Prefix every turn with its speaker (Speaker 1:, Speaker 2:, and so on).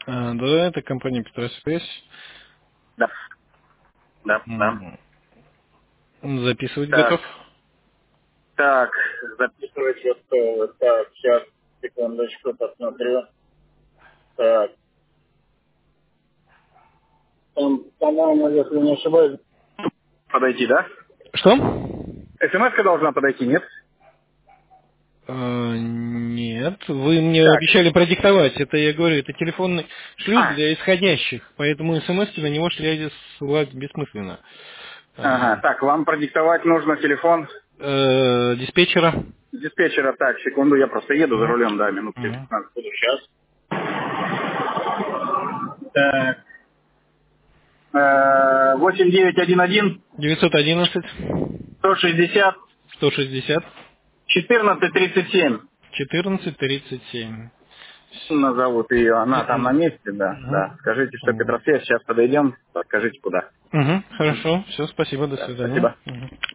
Speaker 1: Да, это компания Петросвязь.
Speaker 2: Да, да, да.
Speaker 1: М, Записывать готов?
Speaker 2: Так, так, записывать готово. Так, сейчас, секундочку, посмотрю. Так, там, по-моему, если не ошибаюсь... Подойти, да?
Speaker 1: Что?
Speaker 2: СМС-ка должна подойти, нет?
Speaker 1: Нет, вы мне
Speaker 2: Так,
Speaker 1: обещали продиктовать. Это, я говорю, это телефонный шлюз
Speaker 2: а,
Speaker 1: для исходящих, поэтому смс на него шлять бессмысленно.
Speaker 2: ага,
Speaker 1: Э,
Speaker 2: так, вам продиктовать нужно телефон
Speaker 1: Диспетчера.
Speaker 2: диспетчера. Так, секунду, я просто еду за
Speaker 1: Мгм.
Speaker 2: рулем, да, минут через
Speaker 1: Мгм.
Speaker 2: 15 буду сейчас. Так, 8911
Speaker 1: 911
Speaker 2: 160
Speaker 1: 160
Speaker 2: 1437.
Speaker 1: 1437.
Speaker 2: Назовут ее, она там на месте, да, да. Скажите, что
Speaker 1: Мгм.
Speaker 2: Петросвязь, сейчас подойдем, скажите куда.
Speaker 1: Хорошо, все, спасибо, до
Speaker 2: Да,
Speaker 1: свидания.
Speaker 2: спасибо.
Speaker 1: Мгм.